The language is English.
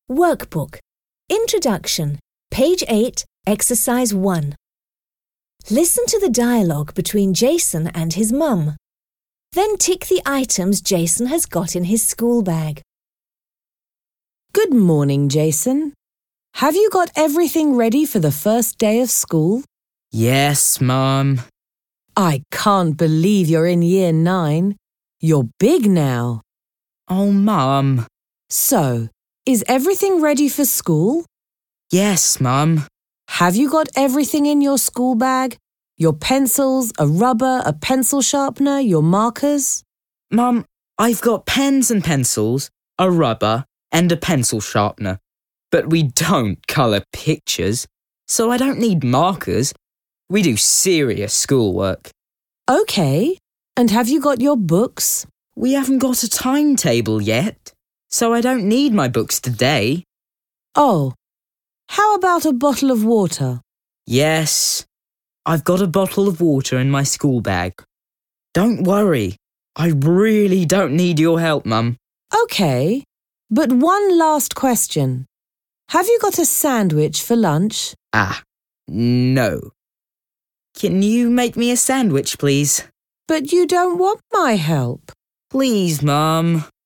Workbook. Introduction. Page 8, Exercise 1. Listen to the dialogue between Jason and his mum. Then tick the items Jason has got in his school bag. Good morning, Jason. Have you got everything ready for the first day of school? Yes, Mum. I can't believe you're in Year 9. You're big now. Oh, Mum. So, is everything ready for school? Yes, Mum. Have you got everything in your school bag? Your pencils, a rubber, a pencil sharpener, your markers? Mum, I've got pens and pencils, a rubber and a pencil sharpener. But we don't colour pictures, so I don't need markers. We do serious schoolwork. OK. And have you got your books? We haven't got a timetable yet, so I don't need my books today. Oh, how about a bottle of water? Yes, I've got a bottle of water in my school bag. Don't worry, I really don't need your help, Mum. OK, but one last question. Have you got a sandwich for lunch? No. Can you make me a sandwich, please? But you don't want my help. Please, Mum.